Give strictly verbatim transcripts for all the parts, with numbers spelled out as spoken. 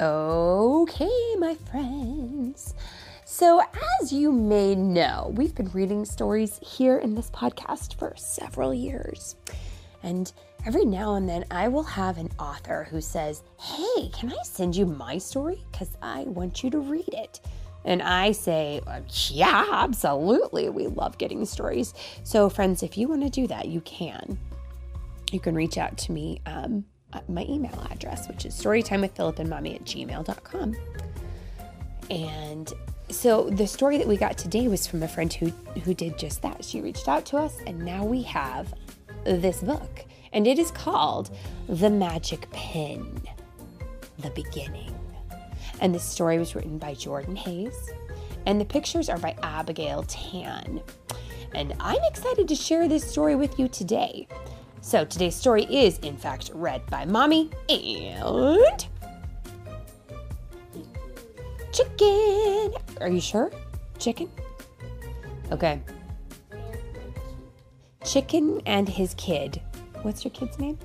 Okay, my friends. So as you may know, we've been reading stories here in this podcast for several years. And every now and then I will have an author who says, hey, can I send you my story? Because I want you to read it. And I say, yeah, absolutely. We love getting stories. So friends, if you want to do that, you can. You can reach out to me um, at my email address, which is storytimewithphilipandmommy at gmail dot com. And so the story that we got today was from a friend who, who did just that. She reached out to us, and now we have this book. And it is called The Magic Pen, The Beginning. And this story was written by Jordan Hayes. And the pictures are by Abigail Tan. And I'm excited to share this story with you today. So today's story is, in fact, read by Mommy and Chicken. Are you sure? Chicken? Okay. Chicken and his kid. What's your kid's name?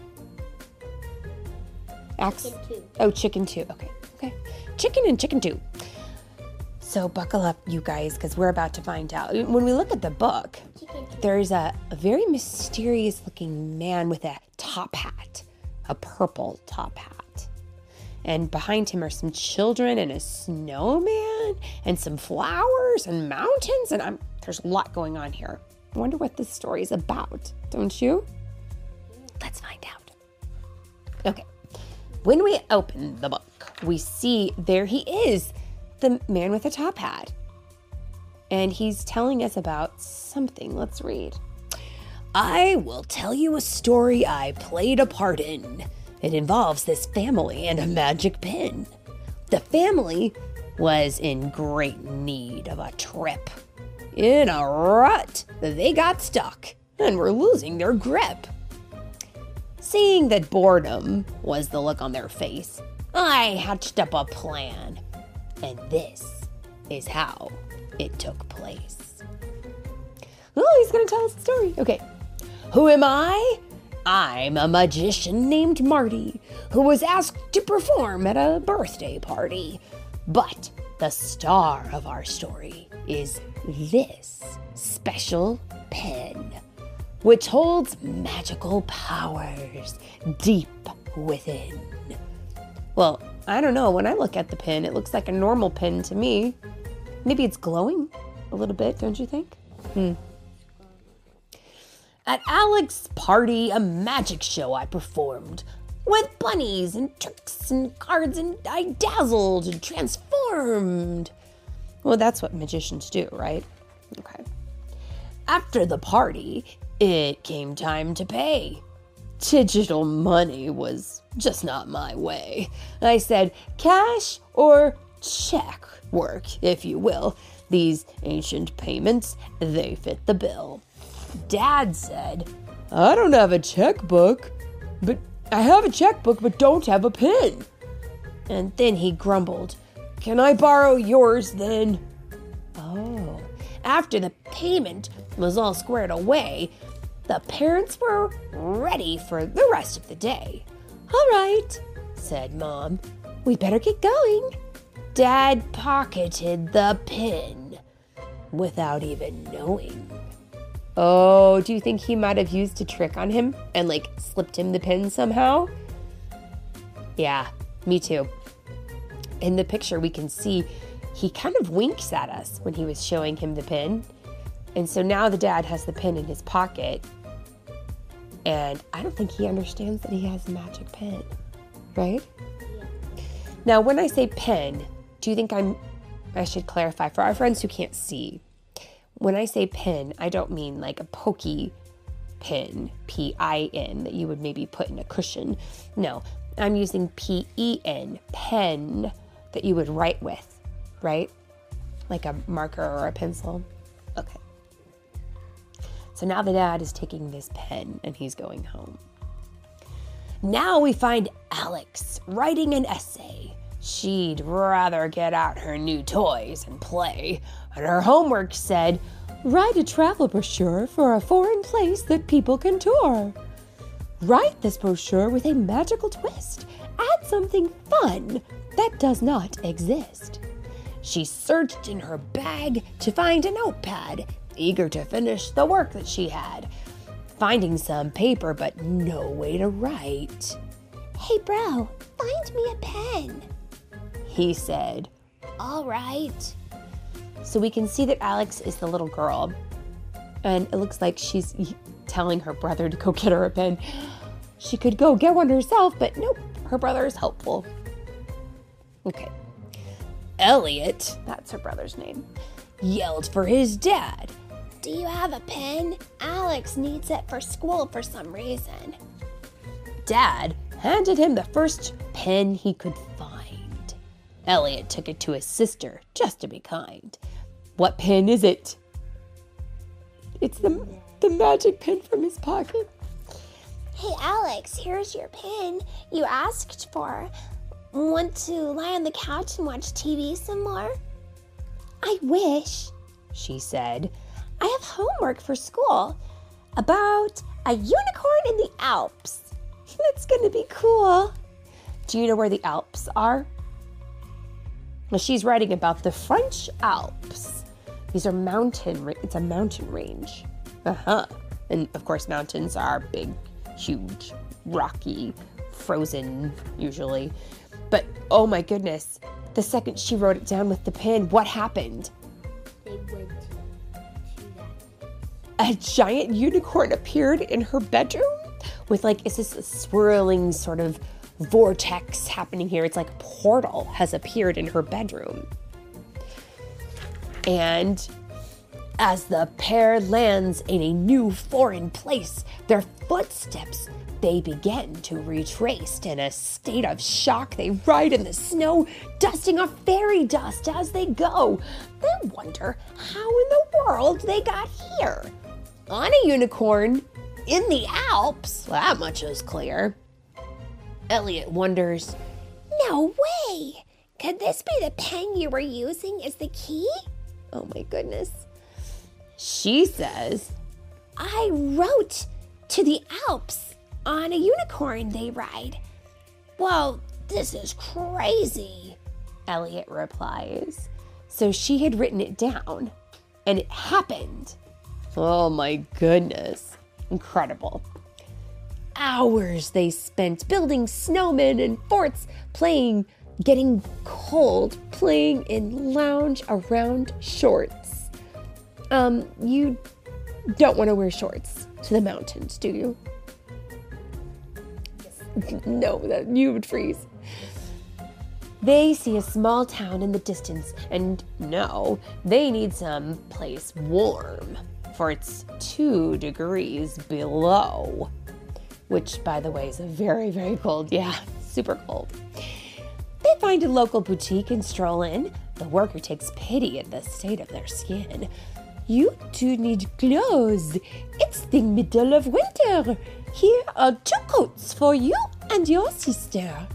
Ax- Chicken two. Oh, Chicken two. Okay. Okay. Chicken and Chicken two. So buckle up, you guys, because we're about to find out. When we look at the book, there's a, a very mysterious looking man with a top hat, a purple top hat. And behind him are some children and a snowman and some flowers and mountains. And I'm, there's a lot going on here. I wonder what this story is about, don't you? Let's find out. Okay. When we open the book, we see there he is, the man with the top hat. And he's telling us about something. Let's read. I will tell you a story I played a part in. It involves this family and a magic pen. The family was in great need of a trip. In a rut, they got stuck and were losing their grip. Seeing that boredom was the look on their face, I hatched up a plan. And this is how it took place. Oh, he's going to tell us the story. Okay. Who am I? I'm a magician named Marty, who was asked to perform at a birthday party. But the star of our story is this special pen, which holds magical powers deep within. Well, I don't know. When I look at the pen, it looks like a normal pen to me. Maybe it's glowing a little bit, don't you think? Hmm. At Alex's party, a magic show I performed with bunnies and tricks and cards, and I dazzled and transformed. Well, that's what magicians do, right? Okay. After the party, it came time to pay. Digital money was just not my way. I said, cash or check work, if you will. These ancient payments, they fit the bill. Dad said, I don't have a checkbook, but I have a checkbook, but don't have a pen. And then he grumbled, can I borrow yours then? Oh, after the payment was all squared away, the parents were ready for the rest of the day. All right, said Mom, we better get going. Dad pocketed the pen without even knowing. Oh, do you think he might have used a trick on him and like slipped him the pen somehow? Yeah, me too. In the picture, we can see he kind of winks at us when he was showing him the pen. And so now the dad has the pen in his pocket. And I don't think he understands that he has a magic pen, right? Yeah. Now, when I say pen, do you think I'm, I should clarify for our friends who can't see. When I say pen, I don't mean like a pokey pin, P I N, that you would maybe put in a cushion. No, I'm using P E N, pen, that you would write with, right? Like a marker or a pencil. Okay. So now the dad is taking this pen and he's going home. Now we find Alex writing an essay. She'd rather get out her new toys and play. And her homework said, write a travel brochure for a foreign place that people can tour. Write this brochure with a magical twist add something fun that does not exist. She searched in her bag to find a notepad, eager to finish the work that she had. Finding some paper, but no way to write. Hey, bro, find me a pen, he said. All right. So we can see that Alex is the little girl, and it looks like she's telling her brother to go get her a pen. She could go get one herself, but nope, her brother is helpful. Okay. Elliot, that's her brother's name, yelled for his dad. Do you have a pen? Alex needs it for school for some reason. Dad handed him the first pen he could find. Elliot took it to his sister just to be kind. What pen is it? It's the, the magic pen from his pocket. Hey, Alex, here's your pen you asked for. Want to lie on the couch and watch T V some more? I wish, she said. I have homework for school about a unicorn in the Alps. It's going to be cool. Do you know where the Alps are? Well, she's writing about the French Alps. These are mountain, it's a mountain range. Uh-huh. And of course, mountains are big, huge, rocky, frozen, usually. But, oh my goodness, the second she wrote it down with the pen, what happened? They went to, to A that. giant unicorn appeared in her bedroom with like, is this a swirling sort of vortex happening here? It's like a portal has appeared in her bedroom. And as the pair lands in a new foreign place, their footsteps, they begin to retrace. In a state of shock, they ride in the snow, dusting off fairy dust as they go. They wonder how in the world they got here. On a unicorn, in the Alps, that much is clear. Elliot wonders, No way! Could this be the pen you were using as the key? oh my goodness. She says, I wrote to the Alps on a unicorn they ride. Well, this is crazy, Elliot replies. So she had written it down, and it happened. Oh my goodness. Incredible. Hours they spent building snowmen and forts, playing, getting cold, playing in lounge around shorts. Um, you don't want to wear shorts to the mountains, do you? No, that you would freeze. They see a small town in the distance, and no, they need some place warm, for it's two degrees below, which, by the way, is very, very cold. Yeah, super cold. They find a local boutique and stroll in. The worker takes pity at the state of their skin. You two need clothes. It's the middle of winter. Here are two coats for you and your sister.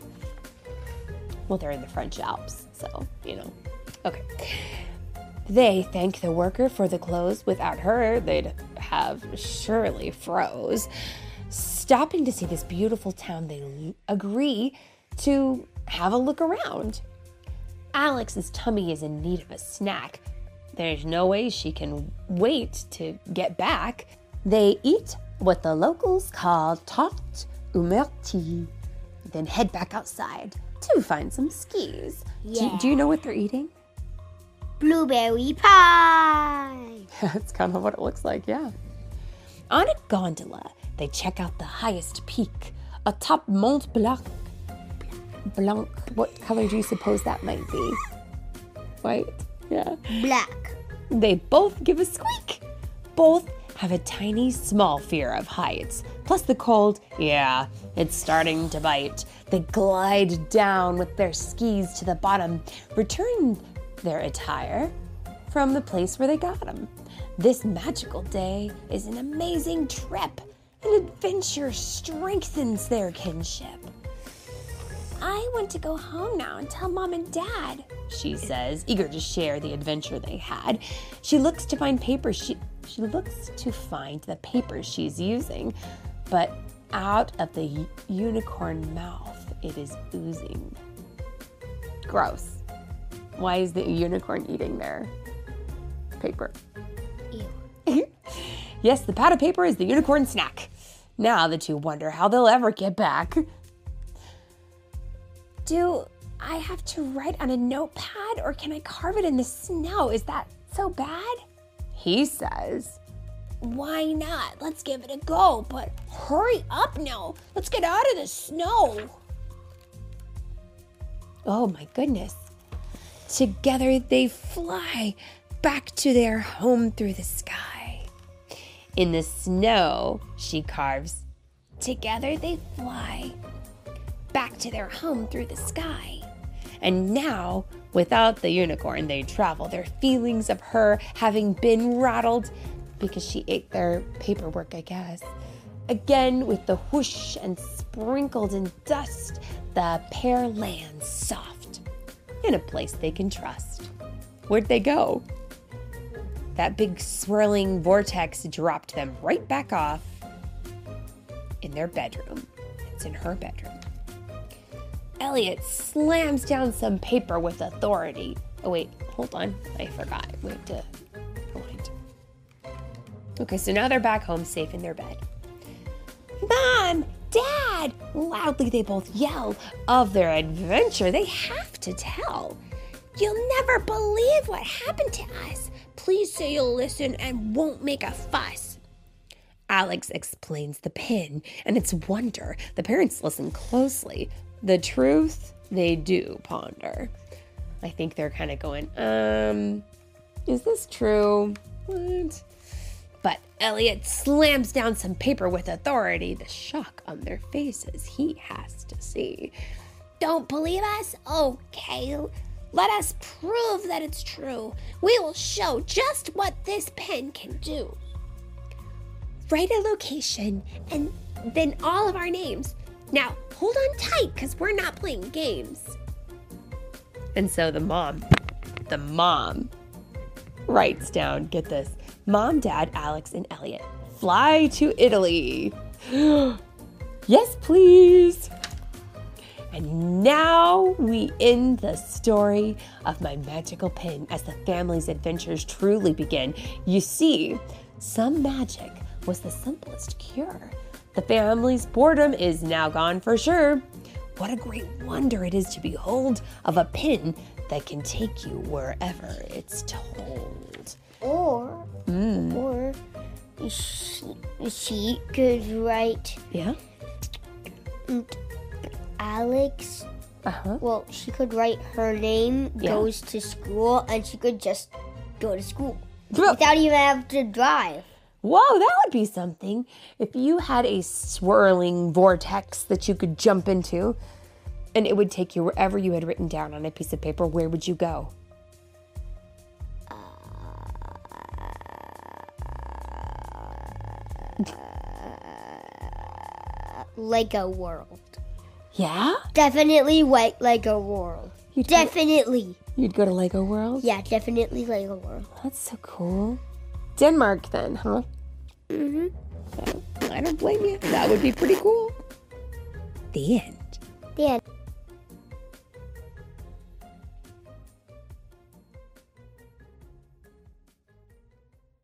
Well, they're in the French Alps, so, you know. Okay. They thank the worker for the clothes. Without her, they'd have surely froze. Stopping to see this beautiful town, they agree to have a look around. Alex's tummy is in need of a snack. There's no way she can wait to get back. They eat what the locals call tarte aux myrtilles, then head back outside to find some skis. Yeah. Do, do you know what they're eating? Blueberry pie. That's kind of what it looks like, yeah. On a gondola, they check out the highest peak, atop Mont Blanc. Blanc, what color do you suppose that might be? White? Yeah. Black. They both give a squeak. Both have a tiny, small fear of heights. Plus the cold, yeah, it's starting to bite. They glide down with their skis to the bottom, return their attire from the place where they got them. This magical day is an amazing trip. An adventure strengthens their kinship. I want to go home now and tell Mom and Dad, she says, eager to share the adventure they had. She looks to find papers. She, she looks to find the papers she's using, but out of the unicorn mouth it is oozing. Gross. Why is the unicorn eating their paper? Ew. Yes, the pad of paper is the unicorn snack. Now the two wonder how they'll ever get back. Do I have to write on a notepad or can I carve it in the snow? Is that so bad? He says, Why not? Let's give it a go, but hurry up now. Let's get out of the snow. oh my goodness. Together they fly back to their home through the sky. In the snow, she carves, Together they fly back to their home through the sky. and now, without the unicorn, they travel, their feelings of her having been rattled because she ate their paperwork, I guess. Again, with the whoosh and sprinkled in dust, the pair land soft in a place they can trust. Where'd they go? That big swirling vortex dropped them right back off in their bedroom. It's in her bedroom. Elliot slams down some paper with authority. Oh, wait, hold on. I forgot. We have to rewind. Okay, so now they're back home safe in their bed. Mom! Dad! Loudly they both yell of their adventure. They have to tell. You'll never believe what happened to us. Please say you'll listen and won't make a fuss. Alex explains the pin and its wonder. The parents listen closely. The truth, they do ponder. I think they're kind of going, um, is this true? What? But Elliot slams down some paper with authority. The shock on their faces he has to see. Don't believe us? Okay. Let us prove that it's true. We will show just what this pen can do. Write a location and then all of our names. Now, hold on tight because we're not playing games. And so the mom, the mom writes down, get this, Mom, Dad, Alex, and Elliot fly to Italy. Yes, please. And now we end the story of my magical pin as the family's adventures truly begin. You see, some magic was the simplest cure. The family's boredom is now gone for sure. What a great wonder it is to behold of a pin that can take you wherever it's told. Or, Mm. or she, she could write Yeah? Alex. Uh-huh. Well, she could write her name, Yeah. goes to school, and she could just go to school Whoa, without even having to drive. that would be something. If you had a swirling vortex that you could jump into and it would take you wherever you had written down on a piece of paper, where would you go? Lego World. Yeah? Definitely white Lego World. You'd go, Definitely. you'd go to Lego World? Yeah, definitely Lego World. That's so cool. Denmark then, huh? Mm-hmm. I don't blame you. That would be pretty cool. The end. The end.